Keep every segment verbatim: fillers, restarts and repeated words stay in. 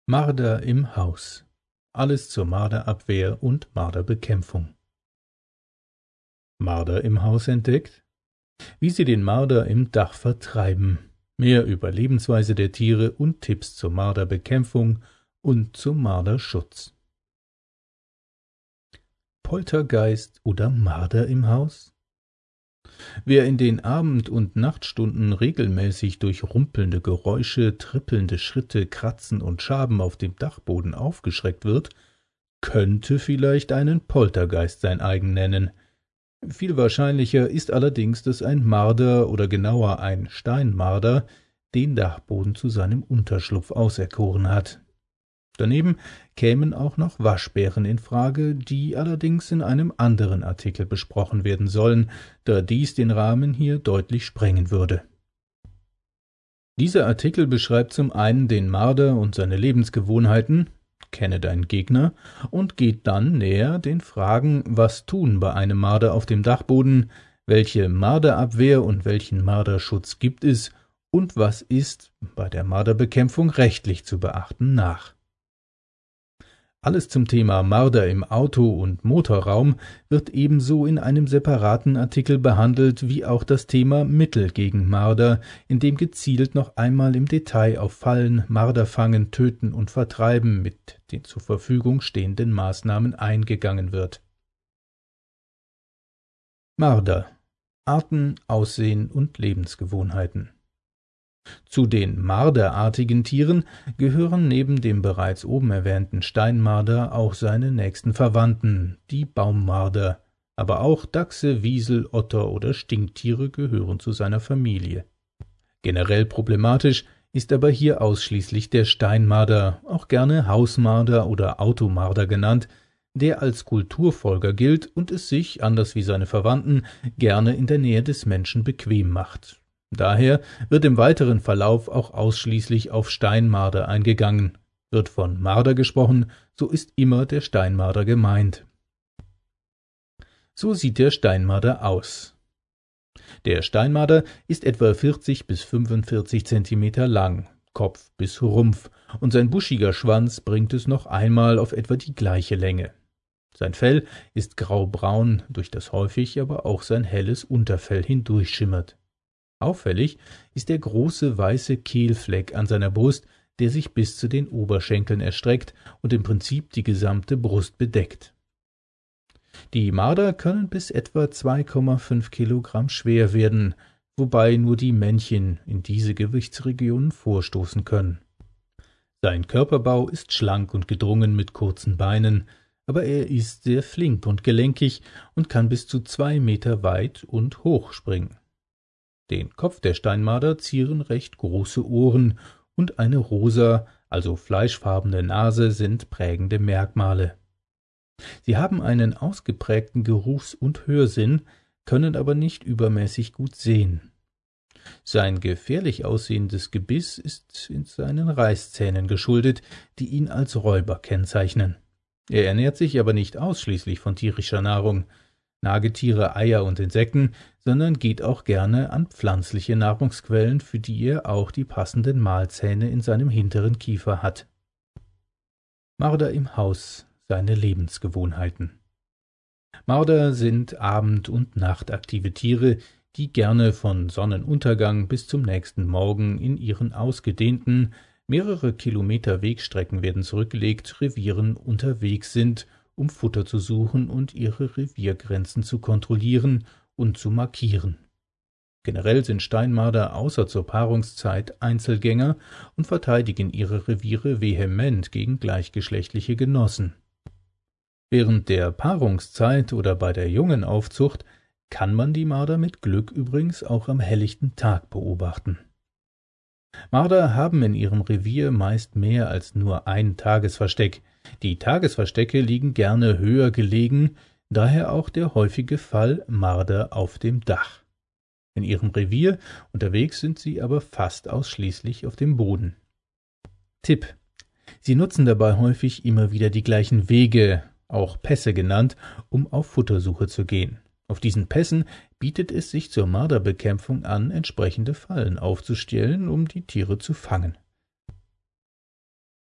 Marder im Haus. Alles zur Marderabwehr und Marderbekämpfung. Marder im Haus entdeckt? Wie sie den Marder im Dach vertreiben. Mehr über Lebensweise der Tiere und Tipps zur Marderbekämpfung und zum Marderschutz. Poltergeist oder Marder im Haus? Wer in den Abend- und Nachtstunden regelmäßig durch rumpelnde Geräusche, trippelnde Schritte, Kratzen und Schaben auf dem Dachboden aufgeschreckt wird, könnte vielleicht einen Poltergeist sein eigen nennen. Viel wahrscheinlicher ist allerdings, dass ein Marder oder genauer ein Steinmarder den Dachboden zu seinem Unterschlupf auserkoren hat. Daneben kämen auch noch Waschbären in Frage, die allerdings in einem anderen Artikel besprochen werden sollen, da dies den Rahmen hier deutlich sprengen würde. Dieser Artikel beschreibt zum einen den Marder und seine Lebensgewohnheiten, kenne deinen Gegner, und geht dann näher den Fragen, was tun bei einem Marder auf dem Dachboden, welche Marderabwehr und welchen Marderschutz gibt es und was ist bei der Marderbekämpfung rechtlich zu beachten nach. Alles zum Thema Marder im Auto- und Motorraum wird ebenso in einem separaten Artikel behandelt wie auch das Thema Mittel gegen Marder, in dem gezielt noch einmal im Detail auf Fallen, Marderfangen, Töten und Vertreiben mit den zur Verfügung stehenden Maßnahmen eingegangen wird. Marder: Arten, Aussehen und Lebensgewohnheiten. Zu den marderartigen Tieren gehören neben dem bereits oben erwähnten Steinmarder auch seine nächsten Verwandten, die Baummarder, aber auch Dachse, Wiesel, Otter oder Stinktiere gehören zu seiner Familie. Generell problematisch ist aber hier ausschließlich der Steinmarder, auch gerne Hausmarder oder Automarder genannt, der als Kulturfolger gilt und es sich, anders wie seine Verwandten, gerne in der Nähe des Menschen bequem macht. Daher wird im weiteren Verlauf auch ausschließlich auf Steinmarder eingegangen. Wird von Marder gesprochen, so ist immer der Steinmarder gemeint. So sieht der Steinmarder aus. Der Steinmarder ist etwa vierzig bis fünfundvierzig Zentimeter lang, Kopf bis Rumpf, und sein buschiger Schwanz bringt es noch einmal auf etwa die gleiche Länge. Sein Fell ist graubraun, durch das häufig aber auch sein helles Unterfell hindurchschimmert. Auffällig ist der große weiße Kehlfleck an seiner Brust, der sich bis zu den Oberschenkeln erstreckt und im Prinzip die gesamte Brust bedeckt. Die Marder können bis etwa zwei Komma fünf Kilogramm schwer werden, wobei nur die Männchen in diese Gewichtsregionen vorstoßen können. Sein Körperbau ist schlank und gedrungen mit kurzen Beinen, aber er ist sehr flink und gelenkig und kann bis zu zwei Meter weit und hoch springen. Den Kopf der Steinmarder zieren recht große Ohren und eine rosa, also fleischfarbene Nase sind prägende Merkmale. Sie haben einen ausgeprägten Geruchs- und Hörsinn, können aber nicht übermäßig gut sehen. Sein gefährlich aussehendes Gebiss ist in seinen Reißzähnen geschuldet, die ihn als Räuber kennzeichnen. Er ernährt sich aber nicht ausschließlich von tierischer Nahrung, Nagetiere, Eier und Insekten, sondern geht auch gerne an pflanzliche Nahrungsquellen, für die er auch die passenden Mahlzähne in seinem hinteren Kiefer hat. Marder im Haus, seine Lebensgewohnheiten. Marder sind abend- und nachtaktive Tiere, die gerne von Sonnenuntergang bis zum nächsten Morgen in ihren ausgedehnten, mehrere Kilometer Wegstrecken werden zurückgelegt, Revieren unterwegs sind, um Futter zu suchen und ihre Reviergrenzen zu kontrollieren und zu markieren. Generell sind Steinmarder außer zur Paarungszeit Einzelgänger und verteidigen ihre Reviere vehement gegen gleichgeschlechtliche Genossen. Während der Paarungszeit oder bei der Jungenaufzucht kann man die Marder mit Glück übrigens auch am helllichten Tag beobachten. Marder haben in ihrem Revier meist mehr als nur ein Tagesversteck. Die Tagesverstecke liegen gerne höher gelegen, daher auch der häufige Fall Marder auf dem Dach. In ihrem Revier unterwegs sind sie aber fast ausschließlich auf dem Boden. Tipp: Sie nutzen dabei häufig immer wieder die gleichen Wege, auch Pässe genannt, um auf Futtersuche zu gehen. Auf diesen Pässen bietet es sich zur Marderbekämpfung an, entsprechende Fallen aufzustellen, um die Tiere zu fangen.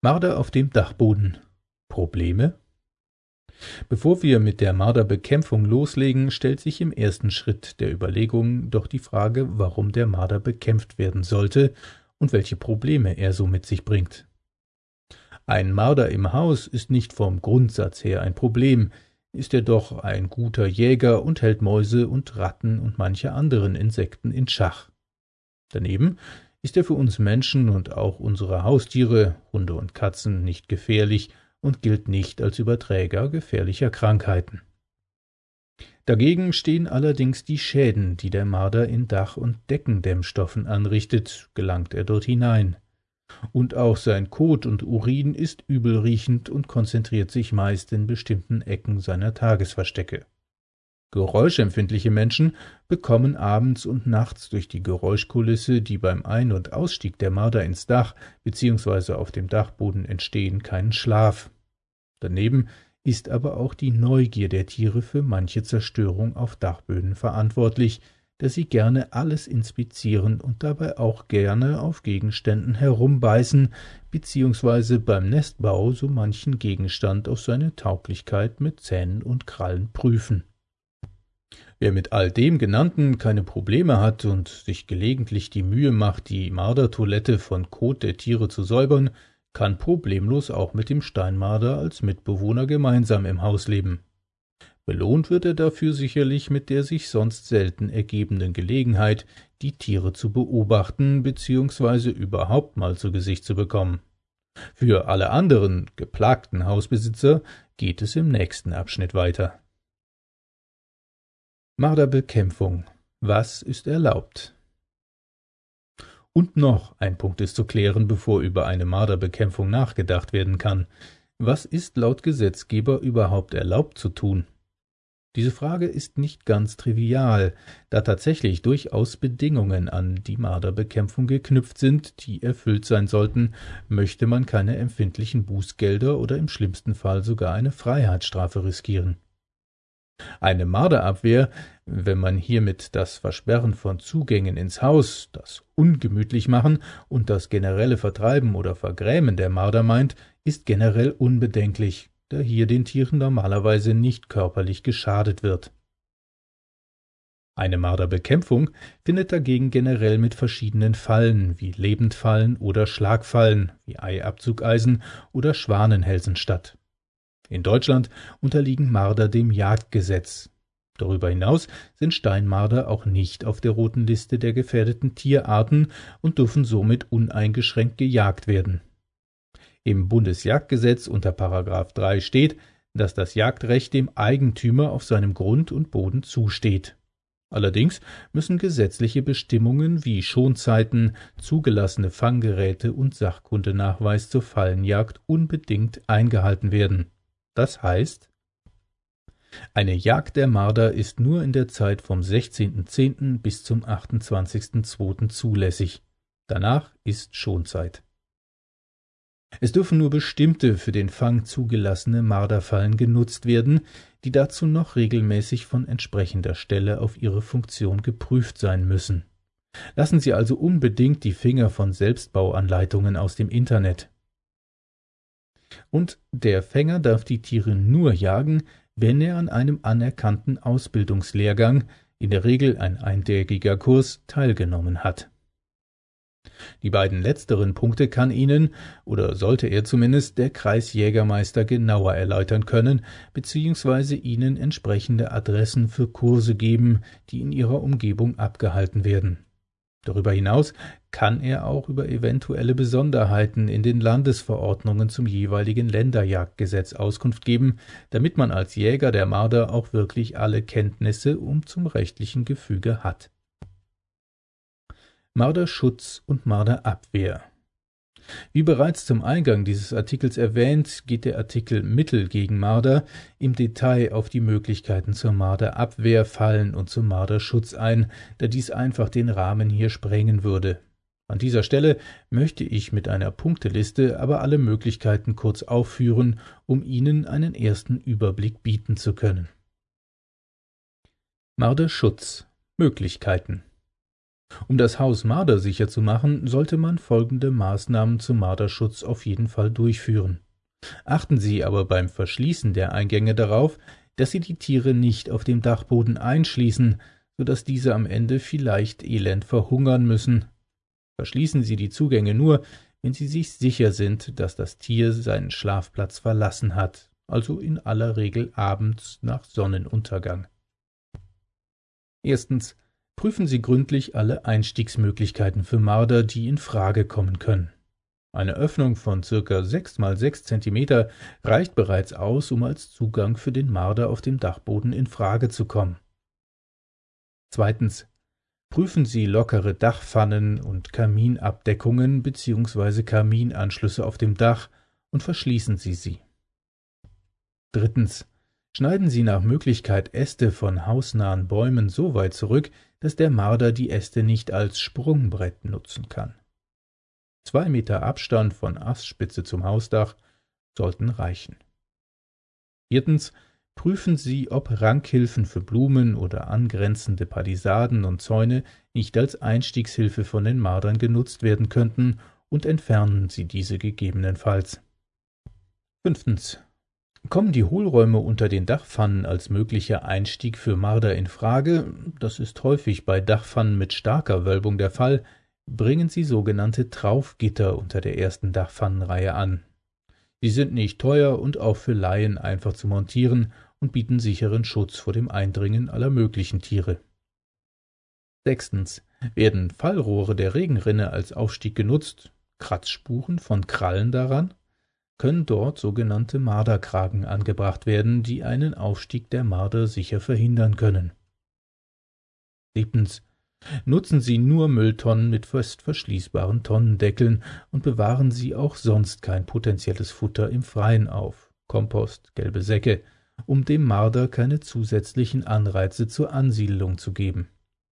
Marder auf dem Dachboden. Probleme? Bevor wir mit der Marderbekämpfung loslegen, stellt sich im ersten Schritt der Überlegungen doch die Frage, warum der Marder bekämpft werden sollte und welche Probleme er so mit sich bringt. Ein Marder im Haus ist nicht vom Grundsatz her ein Problem, ist er doch ein guter Jäger und hält Mäuse und Ratten und manche anderen Insekten in Schach. Daneben ist er für uns Menschen und auch unsere Haustiere, Hunde und Katzen, nicht gefährlich und gilt nicht als Überträger gefährlicher Krankheiten. Dagegen stehen allerdings die Schäden, die der Marder in Dach- und Deckendämmstoffen anrichtet, gelangt er dort hinein. Und auch sein Kot und Urin ist übelriechend und konzentriert sich meist in bestimmten Ecken seiner Tagesverstecke. Geräuschempfindliche Menschen bekommen abends und nachts durch die Geräuschkulisse, die beim Ein- und Ausstieg der Marder ins Dach bzw. auf dem Dachboden entstehen, keinen Schlaf. Daneben ist aber auch die Neugier der Tiere für manche Zerstörung auf Dachböden verantwortlich, da sie gerne alles inspizieren und dabei auch gerne auf Gegenständen herumbeißen bzw. beim Nestbau so manchen Gegenstand auf seine Tauglichkeit mit Zähnen und Krallen prüfen. Wer mit all dem Genannten keine Probleme hat und sich gelegentlich die Mühe macht, die Mardertoilette von Kot der Tiere zu säubern, kann problemlos auch mit dem Steinmarder als Mitbewohner gemeinsam im Haus leben. Belohnt wird er dafür sicherlich mit der sich sonst selten ergebenden Gelegenheit, die Tiere zu beobachten bzw. überhaupt mal zu Gesicht zu bekommen. Für alle anderen geplagten Hausbesitzer geht es im nächsten Abschnitt weiter. Marderbekämpfung. Was ist erlaubt? Und noch ein Punkt ist zu klären, bevor über eine Marderbekämpfung nachgedacht werden kann. Was ist laut Gesetzgeber überhaupt erlaubt zu tun? Diese Frage ist nicht ganz trivial, da tatsächlich durchaus Bedingungen an die Marderbekämpfung geknüpft sind, die erfüllt sein sollten, möchte man keine empfindlichen Bußgelder oder im schlimmsten Fall sogar eine Freiheitsstrafe riskieren. Eine Marderabwehr, wenn man hiermit das Versperren von Zugängen ins Haus, das Ungemütlichmachen und das generelle Vertreiben oder Vergrämen der Marder meint, ist generell unbedenklich, da hier den Tieren normalerweise nicht körperlich geschadet wird. Eine Marderbekämpfung findet dagegen generell mit verschiedenen Fallen wie Lebendfallen oder Schlagfallen wie Eiabzugeisen oder Schwanenhälsen statt. In Deutschland unterliegen Marder dem Jagdgesetz. Darüber hinaus sind Steinmarder auch nicht auf der roten Liste der gefährdeten Tierarten und dürfen somit uneingeschränkt gejagt werden. Im Bundesjagdgesetz unter Paragraph drei steht, dass das Jagdrecht dem Eigentümer auf seinem Grund und Boden zusteht. Allerdings müssen gesetzliche Bestimmungen wie Schonzeiten, zugelassene Fanggeräte und Sachkundenachweis zur Fallenjagd unbedingt eingehalten werden. Das heißt, eine Jagd der Marder ist nur in der Zeit vom sechzehnten zehnten bis zum achtundzwanzigsten zweiten zulässig. Danach ist Schonzeit. Es dürfen nur bestimmte für den Fang zugelassene Marderfallen genutzt werden, die dazu noch regelmäßig von entsprechender Stelle auf ihre Funktion geprüft sein müssen. Lassen Sie also unbedingt die Finger von Selbstbauanleitungen aus dem Internet. Und der Fänger darf die Tiere nur jagen, wenn er an einem anerkannten Ausbildungslehrgang, in der Regel ein eintägiger Kurs, teilgenommen hat. Die beiden letzteren Punkte kann Ihnen, oder sollte er zumindest, der Kreisjägermeister genauer erläutern können, beziehungsweise Ihnen entsprechende Adressen für Kurse geben, die in Ihrer Umgebung abgehalten werden. Darüber hinaus kann er auch über eventuelle Besonderheiten in den Landesverordnungen zum jeweiligen Länderjagdgesetz Auskunft geben, damit man als Jäger der Marder auch wirklich alle Kenntnisse um zum rechtlichen Gefüge hat. Marderschutz und Marderabwehr. Wie bereits zum Eingang dieses Artikels erwähnt, geht der Artikel Mittel gegen Marder im Detail auf die Möglichkeiten zur Marderabwehr, Fallen und zum Marderschutz ein, da dies einfach den Rahmen hier sprengen würde. An dieser Stelle möchte ich mit einer Punkteliste aber alle Möglichkeiten kurz aufführen, um Ihnen einen ersten Überblick bieten zu können. Marderschutz. Möglichkeiten. Um das Haus mardersicher zu machen, sollte man folgende Maßnahmen zum Marderschutz auf jeden Fall durchführen. Achten Sie aber beim Verschließen der Eingänge darauf, dass Sie die Tiere nicht auf dem Dachboden einschließen, sodass diese am Ende vielleicht elend verhungern müssen. Verschließen Sie die Zugänge nur, wenn Sie sich sicher sind, dass das Tier seinen Schlafplatz verlassen hat, also in aller Regel abends nach Sonnenuntergang. Erstens. Prüfen Sie gründlich alle Einstiegsmöglichkeiten für Marder, die in Frage kommen können. Eine Öffnung von ca. sechs mal sechs Zentimeter reicht bereits aus, um als Zugang für den Marder auf dem Dachboden in Frage zu kommen. Zweitens. Prüfen Sie lockere Dachpfannen und Kaminabdeckungen bzw. Kaminanschlüsse auf dem Dach und verschließen Sie sie. Drittens. Schneiden Sie nach Möglichkeit Äste von hausnahen Bäumen so weit zurück, dass der Marder die Äste nicht als Sprungbrett nutzen kann. Zwei Meter Abstand von Astspitze zum Hausdach sollten reichen. Viertens. Prüfen Sie, ob Rankhilfen für Blumen oder angrenzende Palisaden und Zäune nicht als Einstiegshilfe von den Mardern genutzt werden könnten und entfernen Sie diese gegebenenfalls. Fünftens. Kommen die Hohlräume unter den Dachpfannen als möglicher Einstieg für Marder in Frage, das ist häufig bei Dachpfannen mit starker Wölbung der Fall, bringen Sie sogenannte Traufgitter unter der ersten Dachpfannenreihe an. Sie sind nicht teuer und auch für Laien einfach zu montieren und bieten sicheren Schutz vor dem Eindringen aller möglichen Tiere. Sechstens. Werden Fallrohre der Regenrinne als Aufstieg genutzt, Kratzspuren von Krallen daran, können dort sogenannte Marderkragen angebracht werden, die einen Aufstieg der Marder sicher verhindern können. Siebtens. Nutzen Sie nur Mülltonnen mit fest verschließbaren Tonnendeckeln und bewahren Sie auch sonst kein potenzielles Futter im Freien auf, Kompost, gelbe Säcke, um dem Marder keine zusätzlichen Anreize zur Ansiedelung zu geben.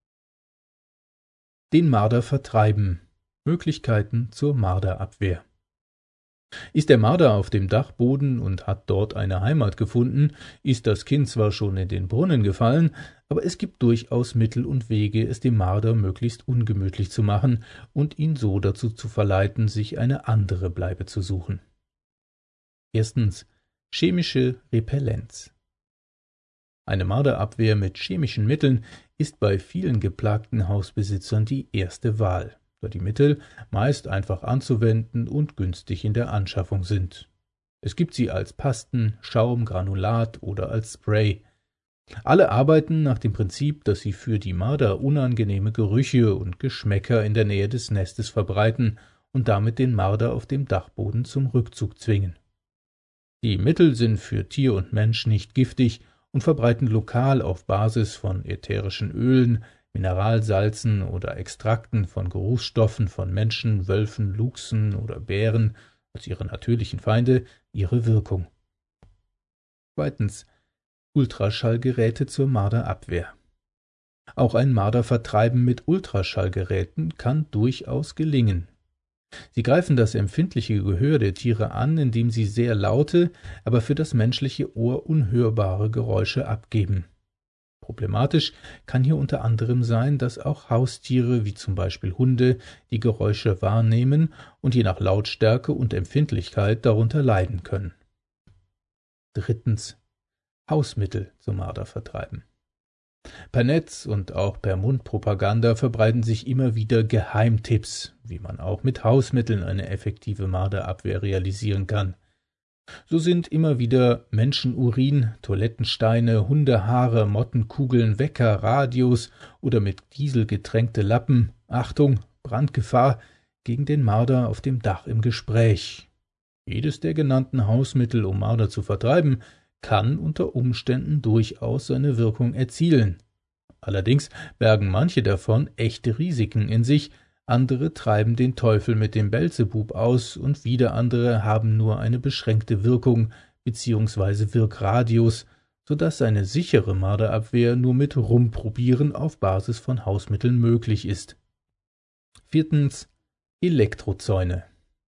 Den Marder vertreiben. Möglichkeiten zur Marderabwehr. Ist der Marder auf dem Dachboden und hat dort eine Heimat gefunden, ist das Kind zwar schon in den Brunnen gefallen, aber es gibt durchaus Mittel und Wege, es dem Marder möglichst ungemütlich zu machen und ihn so dazu zu verleiten, sich eine andere Bleibe zu suchen. Erstens. Chemische Repellenz. Eine Marderabwehr mit chemischen Mitteln ist bei vielen geplagten Hausbesitzern die erste Wahl, da die Mittel meist einfach anzuwenden und günstig in der Anschaffung sind. Es gibt sie als Pasten, Schaum, Granulat oder als Spray. Alle arbeiten nach dem Prinzip, dass sie für die Marder unangenehme Gerüche und Geschmäcker in der Nähe des Nestes verbreiten und damit den Marder auf dem Dachboden zum Rückzug zwingen. Die Mittel sind für Tier und Mensch nicht giftig und verbreiten lokal auf Basis von ätherischen Ölen, Mineralsalzen oder Extrakten von Geruchsstoffen von Menschen, Wölfen, Luchsen oder Bären als ihre natürlichen Feinde ihre Wirkung. Zweitens. Ultraschallgeräte zur Marderabwehr. Auch ein Mardervertreiben mit Ultraschallgeräten kann durchaus gelingen. Sie greifen das empfindliche Gehör der Tiere an, indem sie sehr laute, aber für das menschliche Ohr unhörbare Geräusche abgeben. Problematisch kann hier unter anderem sein, dass auch Haustiere wie zum Beispiel Hunde die Geräusche wahrnehmen und je nach Lautstärke und Empfindlichkeit darunter leiden können. Drittens. Hausmittel zum Mardervertreiben. Per Netz und auch per Mundpropaganda verbreiten sich immer wieder Geheimtipps, wie man auch mit Hausmitteln eine effektive Marderabwehr realisieren kann. So sind immer wieder Menschenurin, Toilettensteine, Hundehaare, Mottenkugeln, Wecker, Radios oder mit Diesel getränkte Lappen, Achtung, Brandgefahr, gegen den Marder auf dem Dach im Gespräch. Jedes der genannten Hausmittel, um Marder zu vertreiben, kann unter Umständen durchaus seine Wirkung erzielen. Allerdings bergen manche davon echte Risiken in sich, andere treiben den Teufel mit dem Belzebub aus und wieder andere haben nur eine beschränkte Wirkung bzw. Wirkradius, so dass eine sichere Marderabwehr nur mit Rumprobieren auf Basis von Hausmitteln möglich ist. Viertens. Elektrozäune.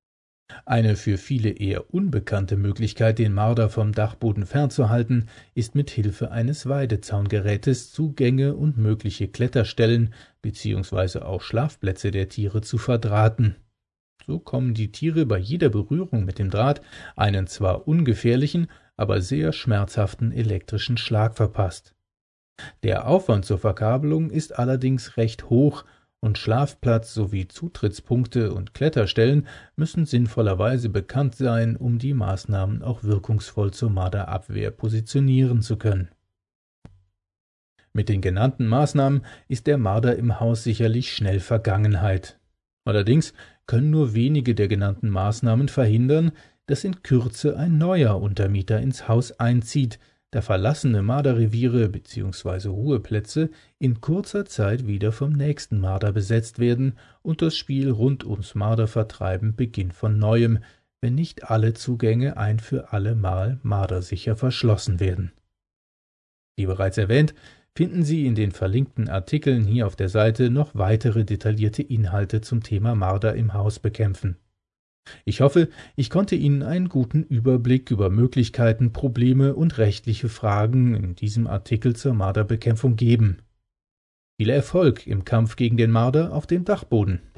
Eine für viele eher unbekannte Möglichkeit, den Marder vom Dachboden fernzuhalten, ist mit Hilfe eines Weidezaungerätes Zugänge und mögliche Kletterstellen bzw. auch Schlafplätze der Tiere zu verdrahten. So kommen die Tiere bei jeder Berührung mit dem Draht einen zwar ungefährlichen, aber sehr schmerzhaften elektrischen Schlag verpasst. Der Aufwand zur Verkabelung ist allerdings recht hoch, und Schlafplatz sowie Zutrittspunkte und Kletterstellen müssen sinnvollerweise bekannt sein, um die Maßnahmen auch wirkungsvoll zur Marderabwehr positionieren zu können. Mit den genannten Maßnahmen ist der Marder im Haus sicherlich schnell Vergangenheit. Allerdings können nur wenige der genannten Maßnahmen verhindern, dass in Kürze ein neuer Untermieter ins Haus einzieht, da verlassene Marderreviere bzw. Ruheplätze in kurzer Zeit wieder vom nächsten Marder besetzt werden und das Spiel rund ums Mardervertreiben beginnt von neuem, wenn nicht alle Zugänge ein für alle Mal mardersicher verschlossen werden. Wie bereits erwähnt, finden Sie in den verlinkten Artikeln hier auf der Seite noch weitere detaillierte Inhalte zum Thema Marder im Haus bekämpfen. Ich hoffe, ich konnte Ihnen einen guten Überblick über Möglichkeiten, Probleme und rechtliche Fragen in diesem Artikel zur Marderbekämpfung geben. Viel Erfolg im Kampf gegen den Marder auf dem Dachboden!